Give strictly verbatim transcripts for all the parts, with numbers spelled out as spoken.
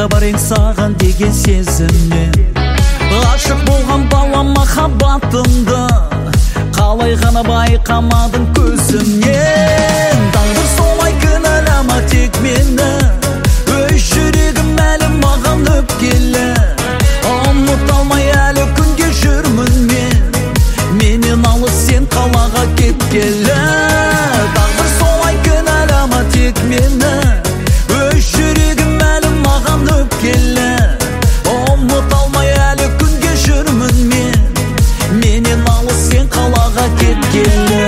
байқа бар ең саған деген сезіммен. Ғашық болған бала махаббатымды қалай ғана байқамадың көзімнен. Тағдыр солай кінәлама тек мені, өз жүрегім әлі маған өпкелі. Ұмыта алмай әлі күнге жүрмін мен, менен алыс сен қалаға кеткелі. Тағдыр солай кінәлама тек мені, өз жүрегім әлі маған өпкелі. Ұмыта алмай әлі күнге жүрмін мен, менен алыс сен қалаға кеткелі.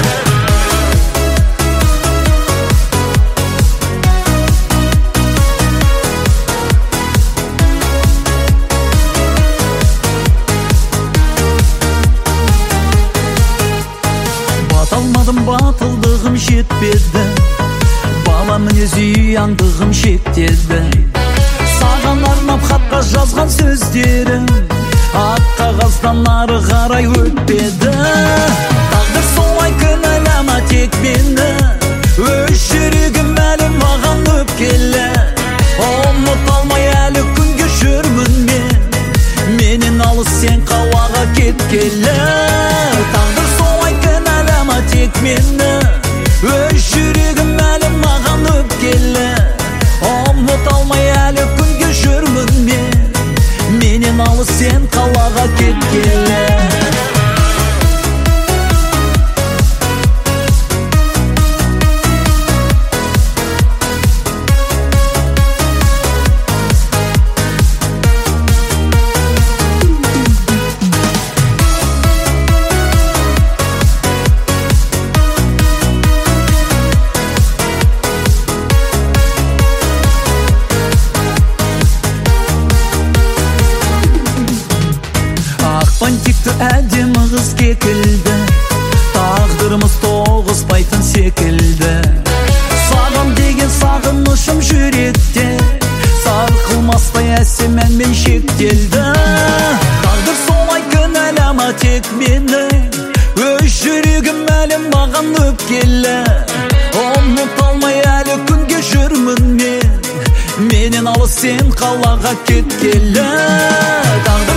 Баталмадым, батылдығым жетпеді, бала мінез ұяңдығым шектеді. Саған арнап хатқа жазған сөздерім ақ қағаздан ары қарай өтпеді. Тағдыр солай кінәлама тек мені, өз жүрегім әлі маған өпкелі. Ұмыта алмай әлі күнге жүрмін мен, менен алыс сен қалаға кеткелі. Тағдыр солай кінәлама тек мені, өз жүрегім әлі маған өпкелі. Ұмыта алмай әлі күнге жүрмін мен, менен алыс сен қалаға кеткелі. Бантикті әдемі қыз кекілді, тағдырымыз тоғыспайтын секілді. Саған деген сағынышым жүректе, сарқылмастай әсем әнмен шектелді. Тағдыр солай кінәлама тек мені, өз жүрегім әлі маған өпкелі. Ұмыта алмай әлі күнге жүрмін мен, менен алыс сен қалаға кеткелі.